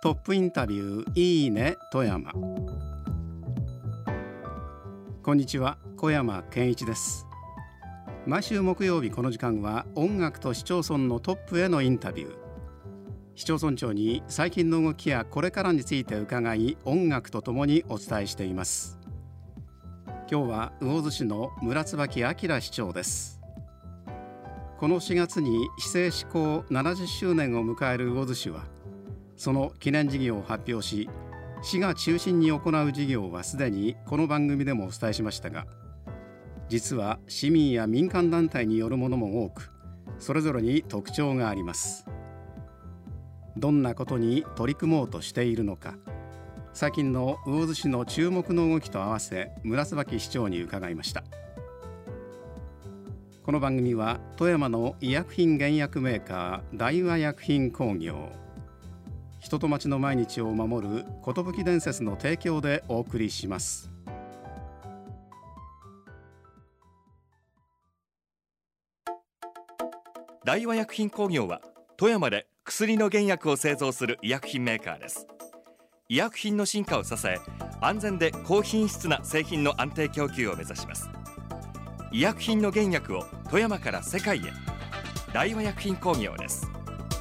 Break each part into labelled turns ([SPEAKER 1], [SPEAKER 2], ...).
[SPEAKER 1] トップインタビューいいね富山。こんにちは、小山健一です。毎週木曜日この時間は音楽と市町村のトップへのインタビュー。市町村長に最近の動きやこれからについて伺い、音楽とともにお伝えしています。今日は魚津市の村椿明市長です。この4月に市制施行70周年を迎える魚津市は、その記念事業を発表し、市が中心に行う事業はすでにこの番組でもお伝えしましたが、実は市民や民間団体によるものも多く、それぞれに特徴があります。どんなことに取り組もうとしているのか、最近の魚津市の注目の動きと合わせ村椿市長に伺いました。この番組は富山の医薬品原薬メーカー大和薬品工業、人と町の毎日を守る寿伝説の提供でお送りします。
[SPEAKER 2] 大和薬品工業は富山で薬の原薬を製造する医薬品メーカーです。医薬品の進化を支え、安全で高品質な製品の安定供給を目指します。医薬品の原薬を富山から世界へ。大和薬品工業です。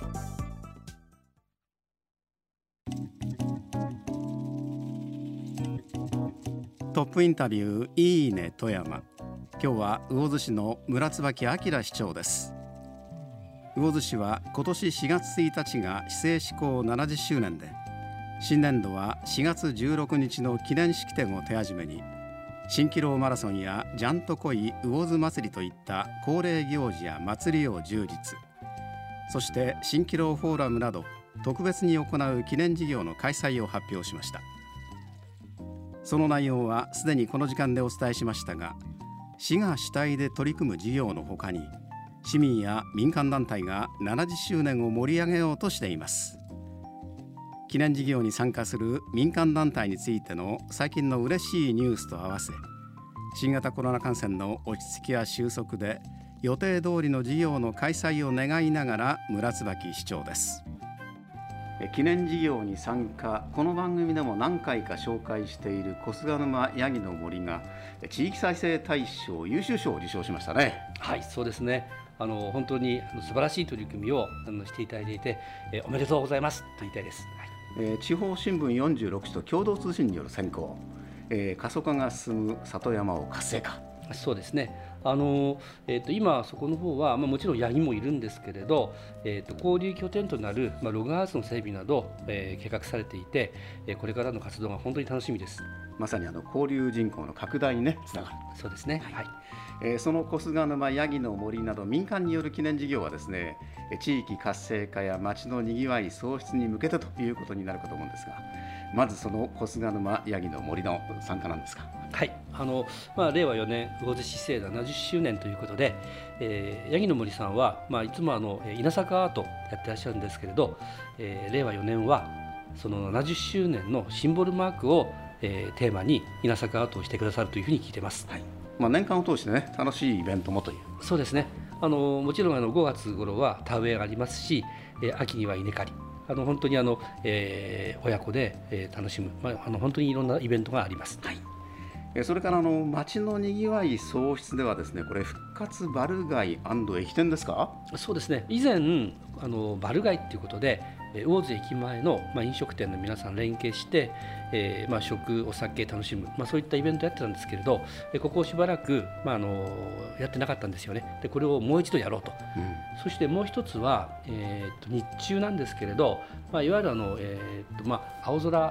[SPEAKER 1] トップインタビューいいね富山。今日は魚津市の村椿明市長です。魚津市は今年4月1日が市制施行70周年で、新年度は4月16日の記念式典を手始めに、蜃気楼マラソンやジャンと恋魚津祭りといった恒例行事や祭りを充実、そして蜃気楼フォーラムなど特別に行う記念事業の開催を発表しました。その内容はすでにこの時間でお伝えしましたが、市が主体で取り組む事業のほかに、市民や民間団体が70周年を盛り上げようとしています。記念事業に参加する民間団体についての最近の嬉しいニュースと合わせ、新型コロナ感染の落ち着きや収束で予定通りの事業の開催を願いながら村椿市長です。記念事業に参加、この番組でも何回か紹介している小菅沼ヤギの森が地域再生大賞優秀賞を受賞しましたね。
[SPEAKER 3] はい、そうですね。本当に素晴らしい取り組みをしていただいていて、おめでとうございますと言いたいです。
[SPEAKER 1] 地方新聞46紙と共同通信による選考、過疎化が進む里山を活性化。
[SPEAKER 3] そうですね。今そこの方は、もちろんヤギもいるんですけれど、交流拠点となる、ログハウスの整備など、計画されていて、これからの活動が本当に楽しみです。
[SPEAKER 1] まさに交流人口の拡大にねつながる。
[SPEAKER 3] そうですね。はい。
[SPEAKER 1] その小菅沼ヤギの森など民間による記念事業はですね、地域活性化や町のにぎわい創出に向けてということになるかと思うんですが、まずその小菅沼ヤギの森の参加なんですか。
[SPEAKER 3] はい、令和4年魚津市制70周年ということで、ヤギの森さんは、いつも稲作アートやってらっしゃるんですけれど、令和4年はその70周年のシンボルマークを、テーマに稲作アートをしてくださるというふうに聞いています。はい。
[SPEAKER 1] 年間を通してね、楽しいイベントもという。
[SPEAKER 3] そうですね。もちろん5月頃は田植えがありますし、秋には稲刈り、本当に親子で、楽しむ、本当にいろんなイベントがあります。はい。
[SPEAKER 1] それから町のにぎわい創出ではですね、これ復活バル街&駅店ですか。
[SPEAKER 3] そうですね。以前バル街ということで、魚津駅前の、飲食店の皆さん連携して、食お酒楽しむ、そういったイベントやってたんですけれど、ここをしばらく、やってなかったんですよね。でこれをもう一度やろうと。そしてもう一つは、日中なんですけれど、いわゆる青空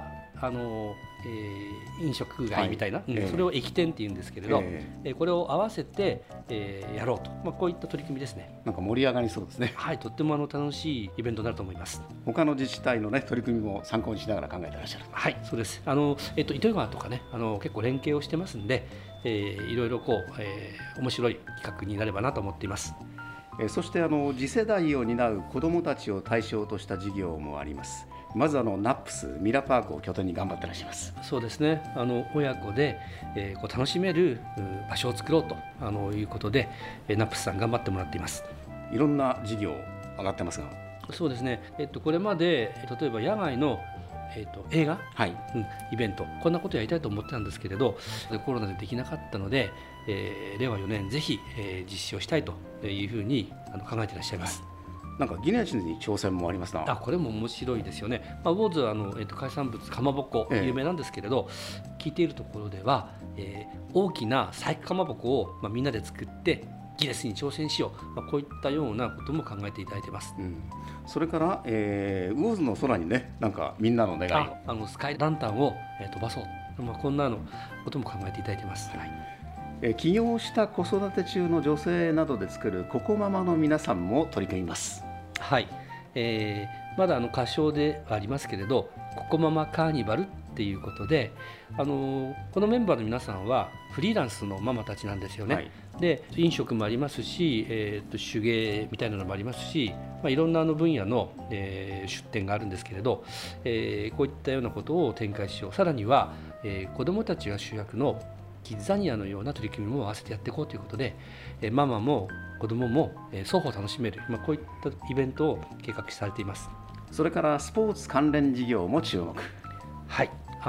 [SPEAKER 3] 飲食街みたいな、それを駅店っていうんですけれど、これを合わせて、やろうと、こういった取り組みですね。
[SPEAKER 1] なんか盛り上がりそうですね。
[SPEAKER 3] はい、とっても楽しいイベントになると思います。
[SPEAKER 1] 他の自治体の、取り組みも参考にしながら考えていらっしゃる。
[SPEAKER 3] はい、そうです。糸魚川とかね、結構連携をしてますんで、いろいろ面白い企画になればなと思っています。
[SPEAKER 1] そして次世代を担う子どもたちを対象とした事業もあります。まずナップスミラパークを拠点に頑張ってらっしゃいます。
[SPEAKER 3] そうですね。親子で、楽しめる場所を作ろうということで、ナップスさん頑張ってもらっています。
[SPEAKER 1] いろんな事業上がってますが、
[SPEAKER 3] そうですね、これまで例えば野外の映画、
[SPEAKER 1] はい、
[SPEAKER 3] イベント、こんなことやりたいと思ってたんですけれど、コロナでできなかったので、令和4年ぜひ、実施をしたいというふうに考えていらっしゃいます。
[SPEAKER 1] なんかギネスに挑戦もありますな。
[SPEAKER 3] これも面白いですよね。ウォーズは海産物かまぼこ有名なんですけれど、聞いているところでは、大きな細工かまぼこを、みんなで作ってギネスに挑戦しよう、こういったようなことも考えていただいています。
[SPEAKER 1] それから、ウォーズの空にね、なんかみんなの願いを
[SPEAKER 3] スカイランタンを、飛ばそう、こんなのことも考えていただいています。
[SPEAKER 1] 起業した子育て中の女性などで作るココママの皆さんも取り組みます。
[SPEAKER 3] はい、まだ仮称ではありますけれど、ココママカーニバルっていうことで、このメンバーの皆さんはフリーランスのママたちなんですよね。はい、で飲食もありますし、手芸みたいなのもありますし、いろんな分野の、出店があるんですけれど、こういったようなことを展開しよう、さらには、子どもたちが主役のキッザニアのような取り組みも合わせてやっていこうということで、ママも子どもも双方楽しめる、こういったイベントを計画されています。
[SPEAKER 1] それからスポーツ関連事業も注目。
[SPEAKER 3] はい、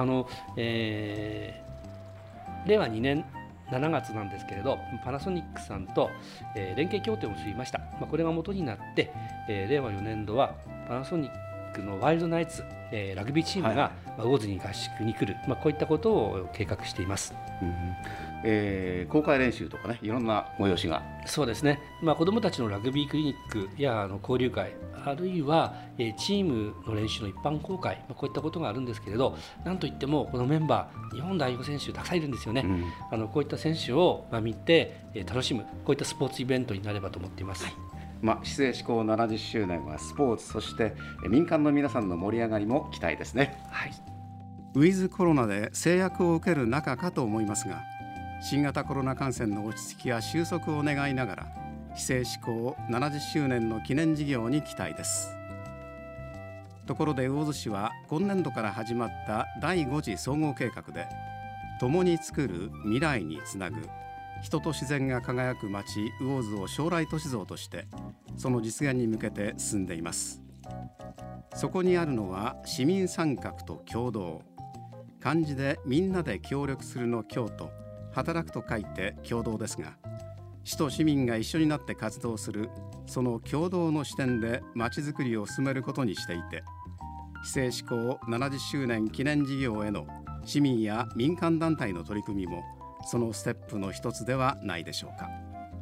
[SPEAKER 3] 令和2年7月なんですけれど、パナソニックさんと、連携協定を結びました。これが元になって、令和4年度はパナソニックのワイルドナイツ、ラグビーチームが、ウォーズに合宿に来る、こういったことを計画しています。
[SPEAKER 1] 公開練習とかね、いろんな催しが。
[SPEAKER 3] そうですね、子どもたちのラグビークリニックや交流会、あるいはチームの練習の一般公開、こういったことがあるんですけれど、なんといってもこのメンバー、日本代表選手たくさんいるんですよね。こういった選手を見て楽しむ、こういったスポーツイベントになればと思っています。
[SPEAKER 1] 市制施行70周年はスポーツ、そして民間の皆さんの盛り上がりも期待ですね。
[SPEAKER 3] はい、
[SPEAKER 1] ウィズコロナで制約を受ける中かと思いますが、新型コロナ感染の落ち着きや収束を願いながら、市制施行70周年の記念事業に期待です。ところで魚津市は今年度から始まった第5次総合計画で、共に作る未来につなぐ人と自然が輝く町魚津を将来都市像として、その実現に向けて進んでいます。そこにあるのは市民参画と協働、漢字でみんなで協力するの協と働くと書いて協働ですが、市と市民が一緒になって活動するその共同の視点でまちづくりを進めることにしていて、市制施行70周年記念事業への市民や民間団体の取り組みもそのステップの一つではないでしょうか。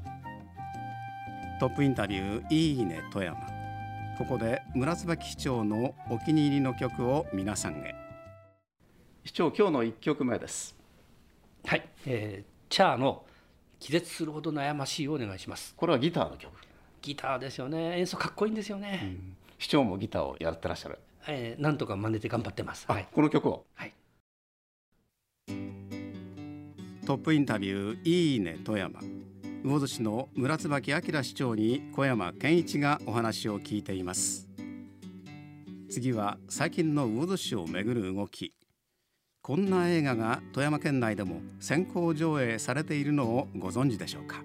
[SPEAKER 1] トップインタビューいいね富山。ここで村椿市長のお気に入りの曲を皆さんへ。市長、今日の1曲目です。
[SPEAKER 3] はい、チャーの気絶するほど悩ましいをお願いします。
[SPEAKER 1] これはギターの曲。
[SPEAKER 3] ギターですよね。演奏かっこいいんですよね。
[SPEAKER 1] 市長もギターをやってらっしゃる。
[SPEAKER 3] なんとか真似て頑張ってます。
[SPEAKER 1] この曲を。
[SPEAKER 3] はい。
[SPEAKER 1] トップインタビューいいね富山。魚津市の村椿明市長に小山健一がお話を聞いています。次は最近の魚津市をめぐる動き。こんな映画が富山県内でも先行上映されているのをご存知でしょうか。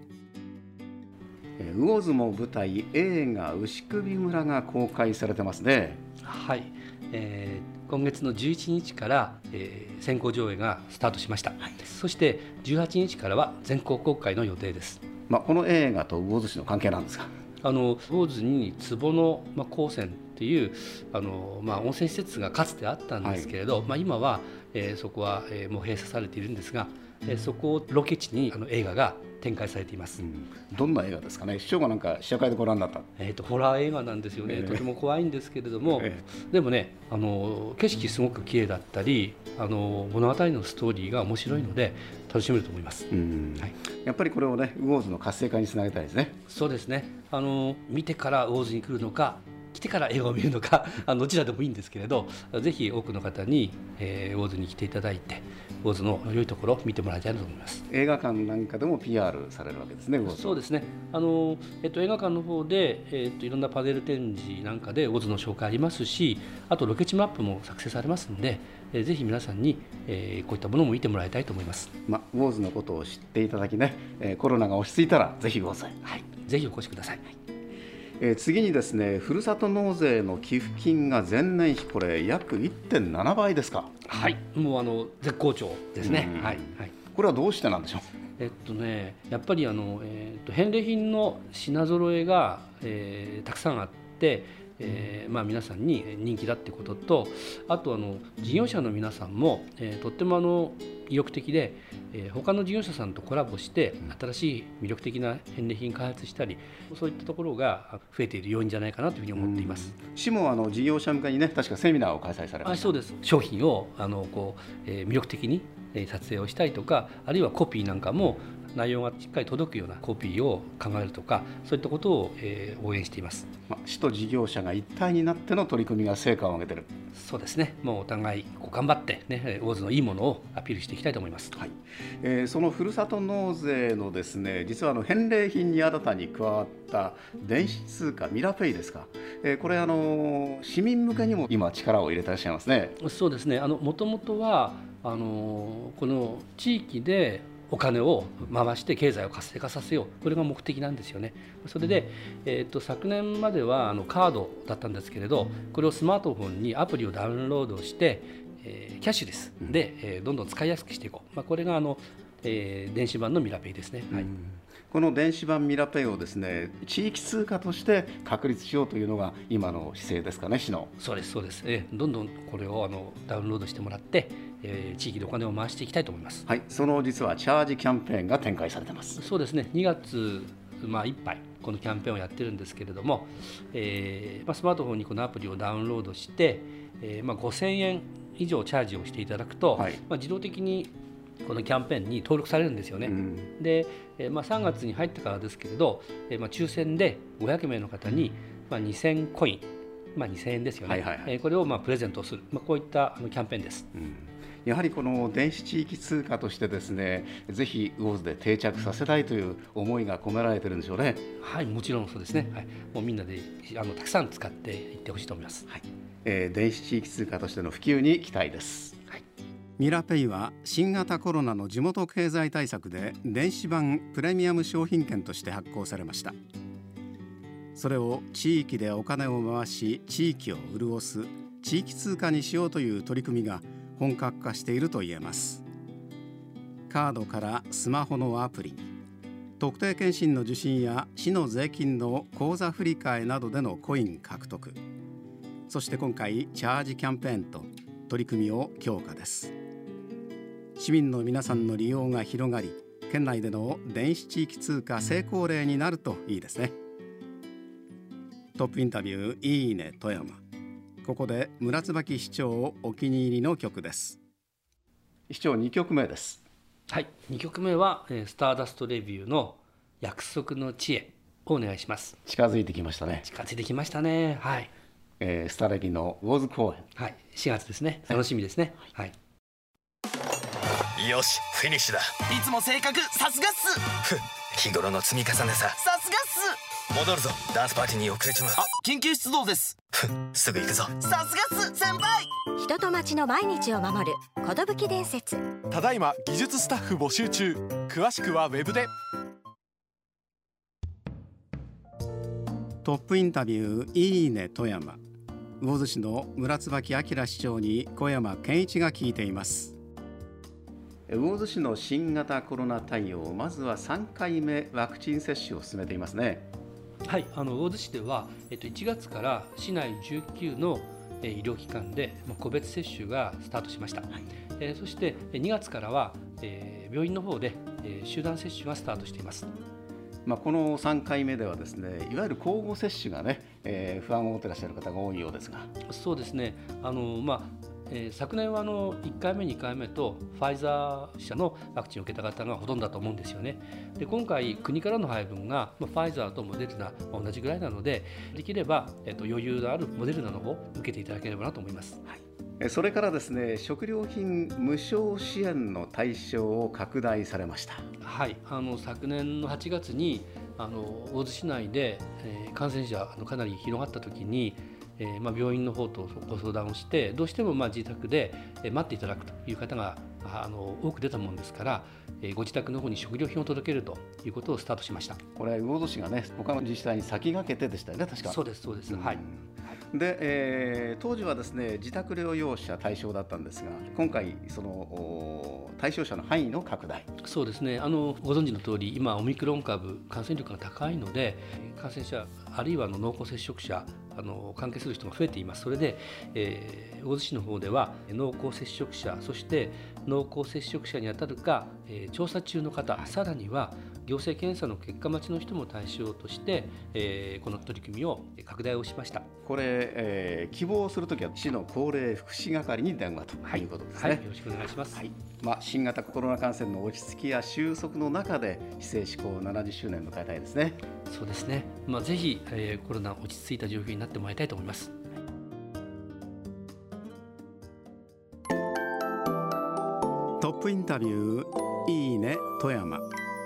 [SPEAKER 1] 魚津も舞台映画牛首村が公開されてますね。
[SPEAKER 3] はい、今月の11日から、先行上映がスタートしました。そして18日からは全国公開の予定です。
[SPEAKER 1] この映画と魚津市の関係なんですか。
[SPEAKER 3] 魚津に坪野高泉っていう温泉施設がかつてあったんですけれど、今は、そこは、もう閉鎖されているんですが、そこをロケ地に映画が展開されています。
[SPEAKER 1] どんな映画ですかね。市長がなんか試写会でご覧になった。
[SPEAKER 3] ホラー映画なんですよね。とても怖いんですけれども、でもね、景色すごく綺麗だったり、物語のストーリーが面白いので楽しめると思います。
[SPEAKER 1] やっぱりこれをね、魚津の活性化につなげたいですね。
[SPEAKER 3] そうですね。見てから魚津に来るのか、来てから映画を見るのかどちらでもいいんですけれど、ぜひ多くの方に、魚津に来ていただいて、魚津の良いところを見てもらいたいと思います。
[SPEAKER 1] 映画館なんかでも PR されるわけですね。
[SPEAKER 3] そうですね。映画館の方で、いろんなパネル展示なんかで魚津の紹介ありますし、あとロケ地マップも作成されますので、ぜひ皆さんに、こういったものも見てもらいたいと思います。
[SPEAKER 1] 魚津のことを知っていただきね、コロナが落ち着いたらぜひ魚津へ、
[SPEAKER 3] ぜひお越しください。
[SPEAKER 1] 次にですね、ふるさと納税の寄付金が前年比これ約 1.7 倍ですか。
[SPEAKER 3] はい、もう絶好調ですね。はい、はい。
[SPEAKER 1] これはどうしてなんでしょう。
[SPEAKER 3] やっぱり返礼品の品揃えが、たくさんあって、皆さんに人気だってことと、あと事業者の皆さんも、とっても意欲的で、他の事業者さんとコラボして新しい魅力的な返礼品開発したり、そういったところが増えている要因じゃないかなというふうに思っています。
[SPEAKER 1] 市も事業者向けにね、確かセミナーを開催されました。
[SPEAKER 3] そうです。商品を魅力的に撮影をしたりとか、あるいはコピーなんかも内容がしっかり届くようなコピーを考えるとか、そういったことを応援しています。
[SPEAKER 1] 市と事業者が一体になっての取り組みが成果を上げている。
[SPEAKER 3] そうですね。もうお互い頑張ってね、魚津のいいものをアピールしていきたいと思います。
[SPEAKER 1] はい。そのふるさと納税のですね、実は返礼品に新たに加わった電子通貨ミラペイですか。これ市民向けにも今力を入れていらっしゃいますね。
[SPEAKER 3] そうですね。もともとはこの地域でお金を回して経済を活性化させよう、これが目的なんですよね。それで、昨年まではカードだったんですけれど、これをスマートフォンにアプリをダウンロードして、キャッシュレスで、どんどん使いやすくしていこう、これが電子版のミラペイですね。はい。
[SPEAKER 1] この電子版ミラペイをですね、地域通貨として確立しようというのが今の姿勢ですかね、市の。
[SPEAKER 3] そうです、そうです。どんどんこれをダウンロードしてもらって、地域でお金を回していきたいと思います。
[SPEAKER 1] はい、その実はチャージキャンペーンが展開されています。
[SPEAKER 3] そうですね。2月いっぱいこのキャンペーンをやってるんですけれども、スマートフォンにこのアプリをダウンロードして、5000円以上チャージをしていただくと、はい、自動的にこのキャンペーンに登録されるんですよね。で、3月に入ってからですけれど、抽選で500名の方に、2000コイン、2000円ですよね。これをプレゼントする、こういったキャンペーンです。
[SPEAKER 1] やはりこの電子地域通貨としてですね、ぜひ魚津で定着させたいという思いが込められているんでしょうね。
[SPEAKER 3] はい、もちろんそうですね。はい、もうみんなでたくさん使っていってほしいと思います。
[SPEAKER 1] はい。電子地域通貨としての普及に期待です。
[SPEAKER 3] はい。
[SPEAKER 1] ミラペイは新型コロナの地元経済対策で電子版プレミアム商品券として発行されました。それを地域でお金を回し地域を潤す地域通貨にしようという取り組みが本格化していると言えます。カードからスマホのアプリに、特定健診の受診や市の税金の口座振替などでのコイン獲得、そして今回チャージキャンペーンと取り組みを強化です。市民の皆さんの利用が広がり、県内での電子地域通貨成功例になるといいですね。トップインタビューいいね富山。ここで村椿市長お気に入りの曲です。市長2曲目です。
[SPEAKER 3] はい、2曲目はスターダストレビューの約束の地へをお願いします。
[SPEAKER 1] 近づいてきましたね。
[SPEAKER 3] 近づいてきましたね。はい。
[SPEAKER 1] スタレビの魚津公演。
[SPEAKER 3] はい、4月ですね。楽しみですね。はい。
[SPEAKER 4] よし、フィニッシュだ。
[SPEAKER 5] いつも性格さすがっす。
[SPEAKER 4] 日頃の積み重ねさ。
[SPEAKER 5] さすがっす。
[SPEAKER 4] 戻るぞ、ダンスパーティーに遅れちまう。
[SPEAKER 5] 緊急出動です。
[SPEAKER 4] すぐ行くぞ。
[SPEAKER 5] さすがっす先輩。
[SPEAKER 6] 人と町の毎日を守る寿伝説。
[SPEAKER 7] ただいま技術スタッフ募集中。詳しくはウェブで。
[SPEAKER 1] トップインタビューいいね富山。魚津市の村椿明市長に小山健一が聞いています。魚津市の新型コロナ対応、まずは3回目ワクチン接種を進めていますね。
[SPEAKER 3] はい、魚津市では、1月から市内19の医療機関で個別接種がスタートしました。はい、そして2月からは病院の方で集団接種がスタートしています。
[SPEAKER 1] この3回目ではですね、いわゆる交互接種がね、不安を持っていらっしゃる方が多いようですが。
[SPEAKER 3] そうですね。昨年は1回目2回目とファイザー社のワクチンを受けた方がほとんどだと思うんですよね。で、今回国からの配分がファイザーとモデルナ同じぐらいなので、できれば余裕のあるモデルナの方を受けていただければなと思います。はい、
[SPEAKER 1] それからですね、食料品無償支援の対象を拡大されました。
[SPEAKER 3] はい、昨年の8月に大洲市内で、感染者かなり広がった時に、病院の方とご相談をして、どうしても自宅で待っていただくという方が多く出たものですから、ご自宅の方に食料品を届けるということをスタートしました。
[SPEAKER 1] これ魚津市がね、他の自治体に先駆けてでしたよね、確か。
[SPEAKER 3] そうです、はい。
[SPEAKER 1] で、当時はですね、自宅療養者対象だったんですが、今回その対象者の範囲の拡大。
[SPEAKER 3] そうですね、ご存知の通り、今オミクロン株感染力が高いので、感染者あるいは濃厚接触者関係する人が増えています。それで、大洲市の方では濃厚接触者、そして濃厚接触者にあたるか、調査中の方、さらには行政検査の結果待ちの人も対象として、この取り組みを拡大をしました。
[SPEAKER 1] これ、希望するときは市の高齢福祉係に電話ということですね。
[SPEAKER 3] はい、よろしくお願いします。はい、
[SPEAKER 1] 新型コロナ感染の落ち着きや収束の中で市政施行70周年を迎えたいですね。
[SPEAKER 3] そうですね、ぜひ、コロナ落ち着いた状況になってもらいたいと思います。
[SPEAKER 1] トップインタビュー、いいね富山。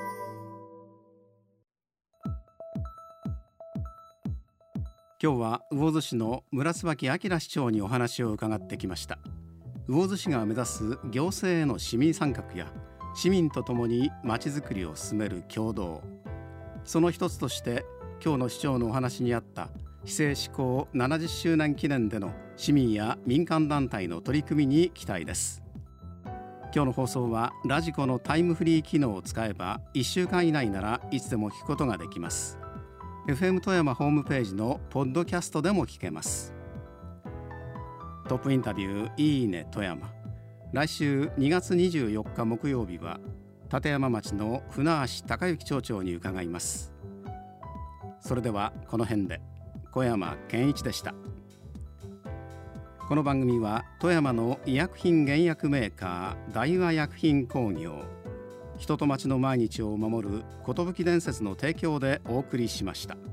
[SPEAKER 1] 今日は魚津市の村椿明市長にお話を伺ってきました。魚津市が目指す行政への市民参画や市民とともにまちづくりを進める共同、その一つとして今日の市長のお話にあった市政施行70周年記念での市民や民間団体の取り組みに期待です。今日の放送はラジコのタイムフリー機能を使えば1週間以内ならいつでも聞くことができます。FM 富山ホームページのポッドキャストでも聞けます。トップインタビュー、いいね富山。来週2月24日木曜日は立山町の船橋隆之町長に伺います。それではこの辺で。小山健一でした。この番組は富山の医薬品原薬メーカー大和薬品工業、人と町の毎日を守る寿伝説の提供でお送りしました。